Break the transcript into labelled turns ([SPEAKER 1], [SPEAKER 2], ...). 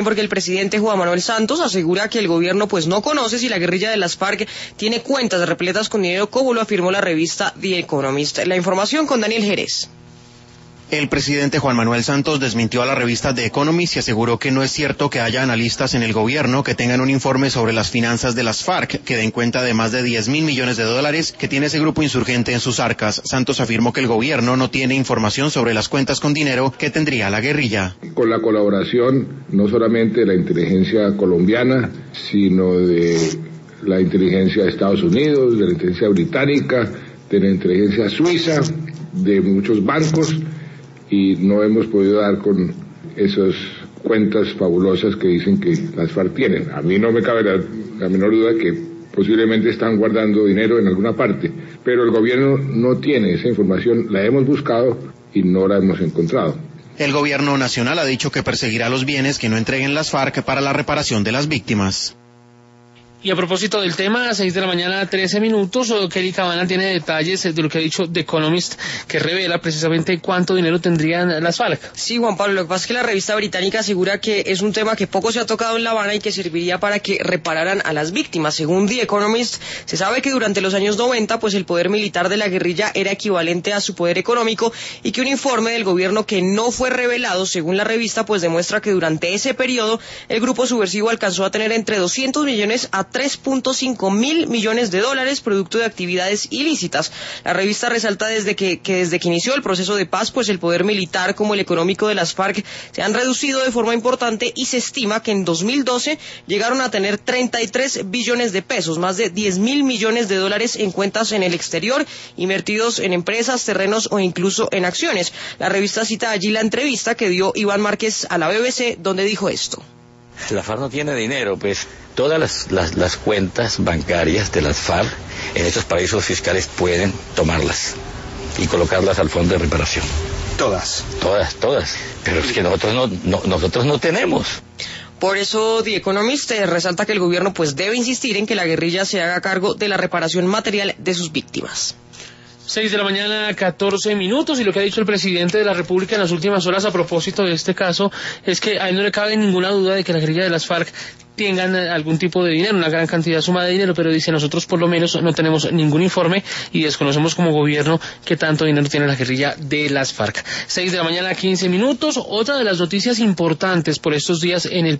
[SPEAKER 1] porque el presidente Juan Manuel Santos asegura que el gobierno pues no conoce si la guerrilla de las FARC tiene cuentas repletas con dinero, como lo afirmó la revista The Economist. La información con Daniel Jerez.
[SPEAKER 2] El presidente Juan Manuel Santos desmintió a la revista The Economist y aseguró que no es cierto que haya analistas en el gobierno que tengan un informe sobre las finanzas de las FARC que den cuenta de más de 10.000 millones de dólares que tiene ese grupo insurgente en sus arcas. Santos afirmó que el gobierno no tiene información sobre las cuentas con dinero que tendría la guerrilla.
[SPEAKER 3] Con la colaboración no solamente de la inteligencia colombiana, sino de la inteligencia de Estados Unidos, de la inteligencia británica, de la inteligencia suiza, de muchos bancos, y no hemos podido dar con esas cuentas fabulosas que dicen que las FARC tienen. A mí no me cabe la menor duda que posiblemente están guardando dinero en alguna parte, pero el gobierno no tiene esa información, la hemos buscado y no la hemos encontrado.
[SPEAKER 2] El gobierno nacional ha dicho que perseguirá los bienes que no entreguen las FARC para la reparación de las víctimas.
[SPEAKER 4] Y a propósito del tema, a 6 de la mañana, 13 minutos, Kelly Cabana tiene detalles de lo que ha dicho The Economist, que revela precisamente cuánto dinero tendrían las FARC.
[SPEAKER 1] Sí, Juan Pablo, lo que pasa es que la revista británica asegura que es un tema que poco se ha tocado en La Habana y que serviría para que repararan a las víctimas. Según The Economist, se sabe que durante los años 90, pues el poder militar de la guerrilla era equivalente a su poder económico, y que un informe del gobierno que no fue revelado, según la revista, pues demuestra que durante ese periodo el grupo subversivo alcanzó a tener entre 200 millones a 3.5 mil millones de dólares producto de actividades ilícitas. La revista resalta desde que inició el proceso de paz, pues el poder militar como el económico de las FARC se han reducido de forma importante, y se estima que en 2012 llegaron a tener 33 billones de pesos, más de 10.000 millones de dólares en cuentas en el exterior, invertidos en empresas, terrenos o incluso en acciones. La revista cita allí la entrevista que dio Iván Márquez a la BBC, donde dijo esto.
[SPEAKER 5] La FARC no tiene dinero, pues todas las cuentas bancarias de las FARC en estos paraísos fiscales pueden tomarlas y colocarlas al fondo de reparación.
[SPEAKER 2] Todas.
[SPEAKER 5] Todas. Pero es que nosotros no tenemos.
[SPEAKER 1] Por eso The Economist resalta que el gobierno pues debe insistir en que la guerrilla se haga cargo de la reparación material de sus víctimas.
[SPEAKER 4] 6 de la mañana, 14 minutos, y lo que ha dicho el presidente de la República en las últimas horas a propósito de este caso es que a él no le cabe ninguna duda de que la guerrilla de las FARC tengan algún tipo de dinero, una gran cantidad suma de dinero, pero dice, nosotros por lo menos no tenemos ningún informe y desconocemos como gobierno qué tanto dinero tiene la guerrilla de las FARC. 6 de la mañana, 15 minutos, otra de las noticias importantes por estos días en el